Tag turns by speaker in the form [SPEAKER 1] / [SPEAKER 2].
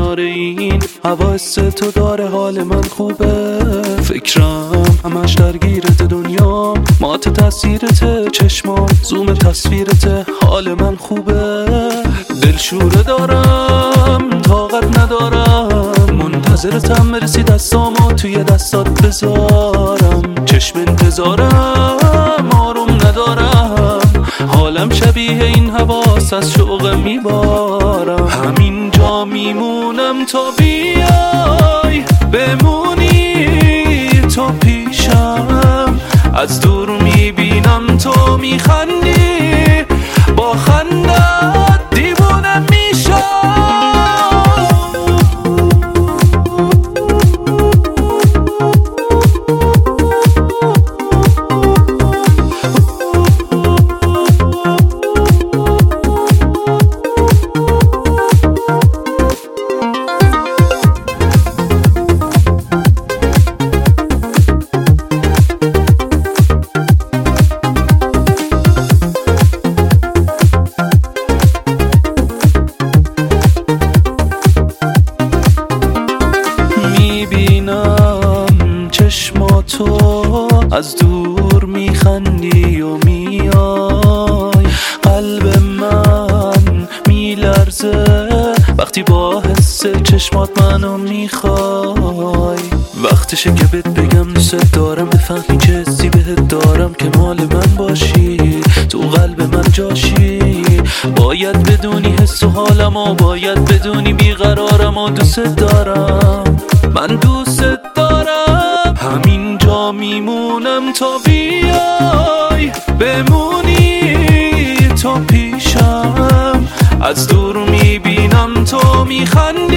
[SPEAKER 1] کنار این حواس تو داره حال من خوبه. فکرم همش درگیرت، دنیا مات تاثیرت، چشمام زوم تصویرت، حال من خوبه. دلشوره دارم طاقت ندارم، منتظرتم برسی دستامو توی دستات بذارم. چشم انتظارم آروم ندارم، حالم شبیه این حواس از شوق میبارم. همینجا میمونم تا بیای بمونی تو پیشم، از دور میبینم تو میخندی، با خندت دیوانه میشم. تو از دور میخندی و میای، قلب من میلرزه وقتی با حس چشمات منو میخوای. وقتشه که بهت بگم دوست دارم، بفهمی چه حسی بهت دارم که مال من باشی، تو قلب من جاشی. باید بدونی حس و حالم و باید بدونی بیقرارم و دوست دارم، من دوست دارم. همینجا میمونم تا بیای بمونی تو پیشم، از دور میبینم تو میخندی،